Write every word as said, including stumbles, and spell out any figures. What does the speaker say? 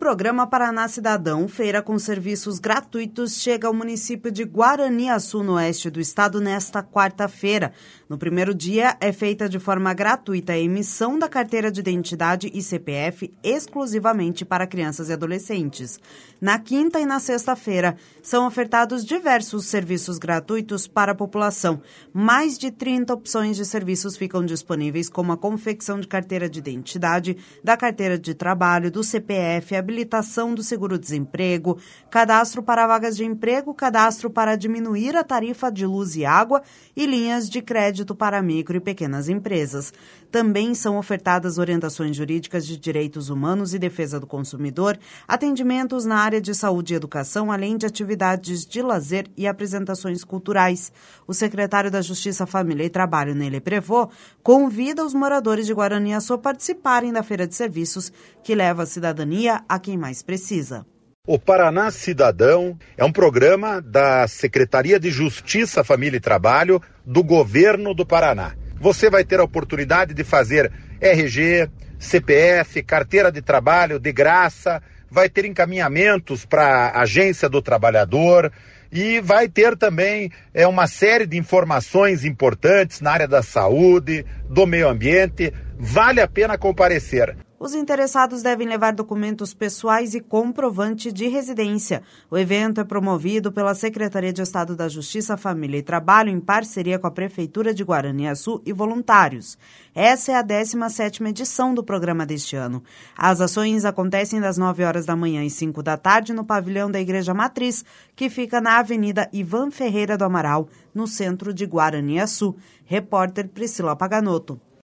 programa Paraná Cidadão, feira com serviços gratuitos, chega ao município de Guaraniaçu, no oeste do estado, nesta quarta-feira. No primeiro dia, é feita de forma gratuita a emissão da carteira de identidade e C P F exclusivamente para crianças e adolescentes. Na quinta e na sexta-feira, são ofertados diversos serviços gratuitos para a população. Mais de trinta opções de serviços ficam disponíveis, como a confecção de carteira de identidade, da carteira de trabalho, do C P F, habilitação do seguro-desemprego, cadastro para vagas de emprego, cadastro para diminuir a tarifa de luz e água e linhas de crédito para micro e pequenas empresas. Também são ofertadas orientações jurídicas de direitos humanos e defesa do consumidor, atendimentos na área de saúde e educação, além de atividades de lazer e apresentações culturais. O secretário da Justiça, Família e Trabalho, Nele Prevô, convida os moradores de Guaraniaçu a participarem da Feira de Serviços, que leva a cidadania a quem mais precisa. O Paraná Cidadão é um programa da Secretaria de Justiça, Família e Trabalho do Governo do Paraná. Você vai ter a oportunidade de fazer R G, C P F, carteira de trabalho de graça, vai ter encaminhamentos para a Agência do Trabalhador e vai ter também é, uma série de informações importantes na área da saúde, do meio ambiente. Vale a pena comparecer. Os interessados devem levar documentos pessoais e comprovante de residência. O evento é promovido pela Secretaria de Estado da Justiça, Família e Trabalho, em parceria com a Prefeitura de Guaraniaçu e voluntários. Essa é a décima sétima edição do programa deste ano. As ações acontecem das nove horas da manhã e cinco da tarde no pavilhão da Igreja Matriz, que fica na Avenida Ivan Ferreira do Amaral, no centro de Guaraniaçu. Repórter Priscila Paganoto.